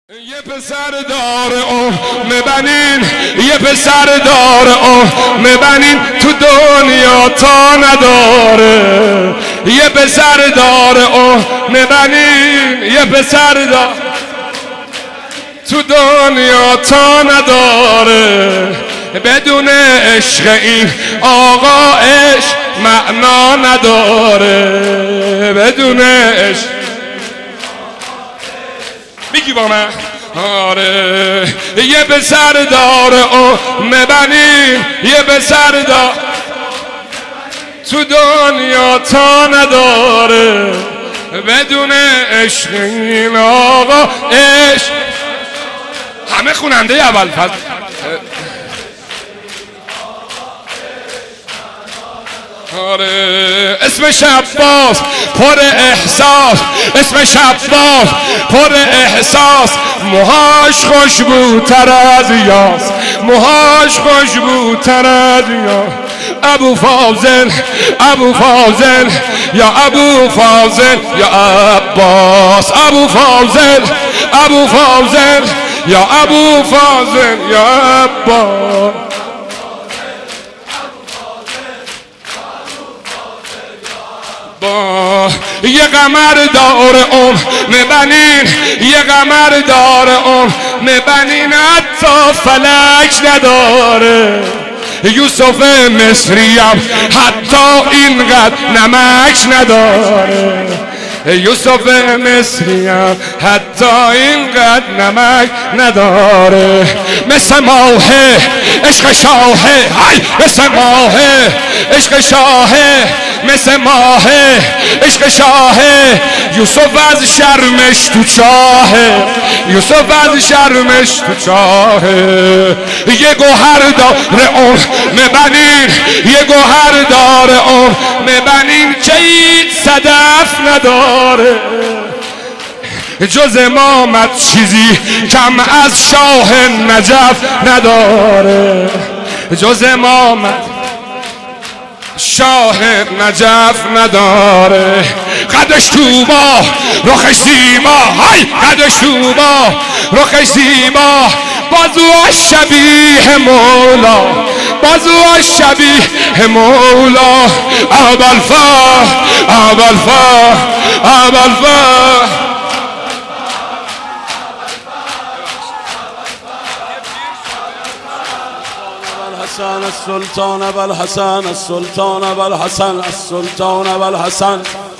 یه پسر داره بنین، یه پسر داره بنین، تو دنیا تا نداره. یه پسر داره بنین، یه پسر داره تو دنیا تا نداره. بدون عشق این آقا عشق معنا نداره. بدون عشق میگی با من؟ آره. یه پسر داره بنین، یه پسر داره تو دنیا تا نداره. بدون عشق این آقا عشق. همه خوننده اول فصل. آره. اسمش عباس پر احساس، اسمش عباس پر احساس. موهاش خوشبوتر از یاس، موهاش خوشبوتر از یاس. ابو فاضل، ابو فاضل، یا ابو فاضل یا عباس. ابو فاضل، ابو فاضل، یا ابو فاضل یا عباس. یه قمر داره بنین، یه قمر داره بنین، حتی فلک نداره. یوسف مصریم حتی اینقدر نمک نداره. یوسف مصریم حتی اینقدر نمک نداره. مثل ماهه عشق شاهه، مثل ماهه عشق شاهه، مثل ماهه عشق شاهه. یوسف از شرمش تو چاهه، یوسف از شرمش تو چاهه. یه گوهر داره بنین، یه گوهر داره بنین که هیچ صدف نداره. جز امامت چیزی کم از شاه نجف نداره. جز امامت شاه نجف نداره. قدش تو با رخش زیبا، قدش تو با رخش زیبا. بازوش شبیه مولا، بازوش شبیه مولا. ابوالفضل، ابوالفضل، ابوالفضل. السلطان ابو الحسن، السلطان ابو الحسن، السلطان ابو الحسن.